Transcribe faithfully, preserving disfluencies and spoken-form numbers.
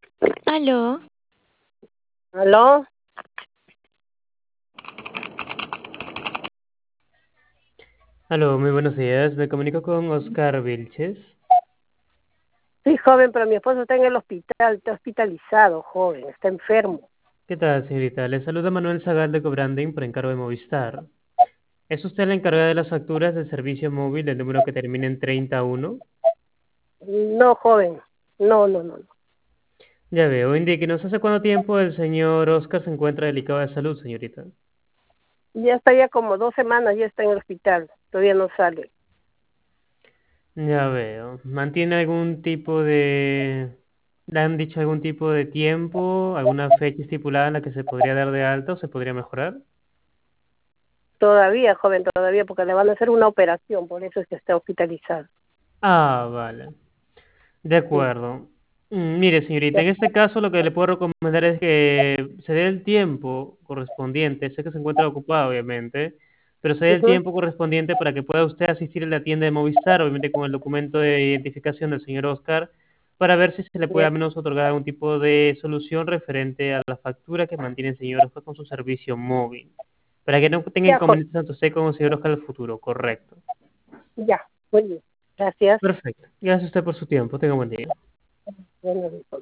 Aló, ¿Aló? Aló, muy buenos días. Me comunico con Oscar Vilches. Sí, joven, pero mi esposo está en el hospital, está hospitalizado, joven, está enfermo. ¿Qué tal, señorita? Le saluda Manuel Zagal de Cobranding por encargo de Movistar. ¿Es usted la encargada de las facturas del servicio móvil del número que termina en treinta y uno? No, joven, no, no, no, no. Ya veo, indíquenos, ¿hace cuánto tiempo el señor Oscar se encuentra delicado de salud, señorita? Ya está ya como dos semanas, ya está en el hospital, todavía no sale. Ya veo. ¿Mantiene algún tipo de... ¿Le han dicho algún tipo de tiempo, alguna fecha estipulada en la que se podría dar de alta o se podría mejorar? Todavía, joven, todavía, porque le van a hacer una operación, por eso es que está hospitalizado. Ah, vale. De Sí, acuerdo. Mm, Mire, señorita, ya, en este caso lo que le puedo recomendar es que se dé el tiempo correspondiente. Sé que se encuentra ocupado, obviamente, pero se dé el ujú, tiempo correspondiente para que pueda usted asistir a la tienda de Movistar, obviamente con el documento de identificación del señor Oscar, para ver si se le puede ya, al menos otorgar algún tipo de solución referente a la factura que mantiene el señor Oscar con su servicio móvil, para que no tenga ya, joven, inconvenientes tanto usted como el señor Oscar en el futuro, correcto. ya, muy bien, gracias. Perfecto. Gracias a usted por su tiempo. Tenga buen día. Bueno,